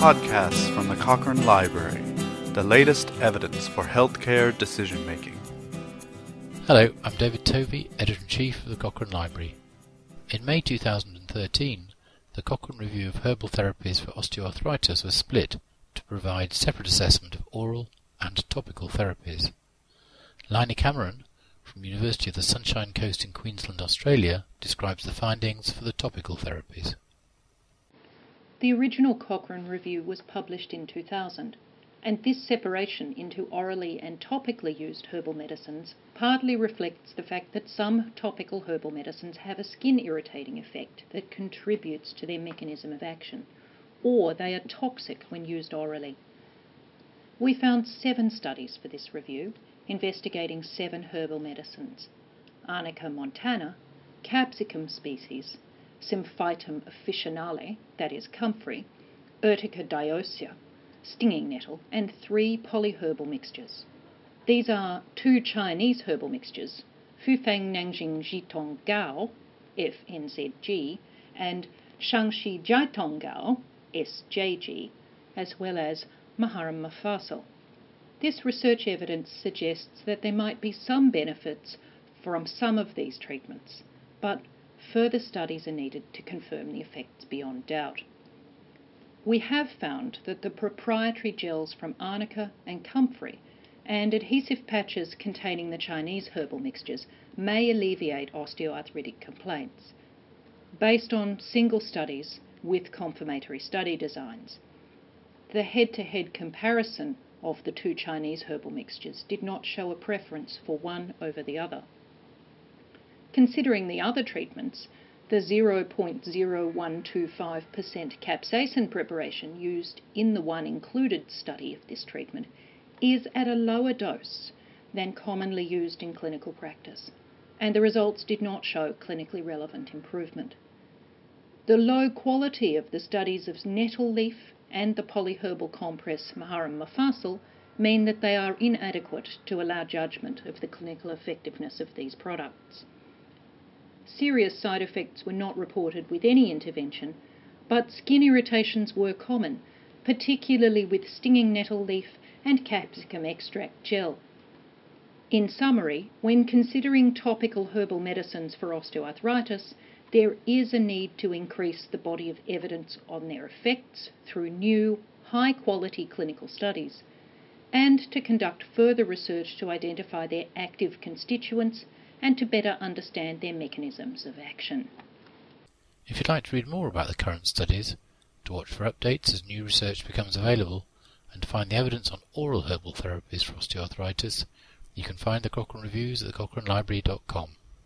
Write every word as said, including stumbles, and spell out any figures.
Podcasts from the Cochrane Library, the latest evidence for healthcare decision-making. Hello, I'm David Tovey, Editor-in-Chief of the Cochrane Library. In May two thousand thirteen, the Cochrane Review of Herbal Therapies for Osteoarthritis was split to provide separate assessment of oral and topical therapies. Laini Cameron, from University of the Sunshine Coast in Queensland, Australia, describes the findings for the topical therapies. The original Cochrane Review was published in two thousand, and this separation into orally and topically used herbal medicines partly reflects the fact that some topical herbal medicines have a skin irritating effect that contributes to their mechanism of action, or they are toxic when used orally. We found seven studies for this review, investigating seven herbal medicines: Arnica montana, capsicum species, Symphytum officinale, that is comfrey, Urtica dioica, stinging nettle, and three polyherbal mixtures. These are two Chinese herbal mixtures, Fufeng Nanjing Jitong Gao, F N Z G, and Shangxi Jiatong Gao, S J G, as well as Maharam Mafasal. This research evidence suggests that there might be some benefits from some of these treatments, but further studies are needed to confirm the effects beyond doubt. We have found that the proprietary gels from Arnica and comfrey and adhesive patches containing the Chinese herbal mixtures may alleviate osteoarthritic complaints. Based on single studies with confirmatory study designs, the head-to-head comparison of the two Chinese herbal mixtures did not show a preference for one over the other. Considering the other treatments, the zero point zero one two five percent capsaicin preparation used in the one included study of this treatment is at a lower dose than commonly used in clinical practice, and the results did not show clinically relevant improvement. The low quality of the studies of nettle leaf and the polyherbal compress Maharam Mafasal mean that they are inadequate to allow judgment of the clinical effectiveness of these products. Serious side effects were not reported with any intervention, but skin irritations were common, particularly with stinging nettle leaf and capsicum extract gel. In summary, when considering topical herbal medicines for osteoarthritis, there is a need to increase the body of evidence on their effects through new, high-quality clinical studies, and to conduct further research to identify their active constituents and to better understand their mechanisms of action. If you'd like to read more about the current studies, to watch for updates as new research becomes available, and to find the evidence on oral herbal therapies for osteoarthritis, you can find the Cochrane Reviews at the cochrane library dot com.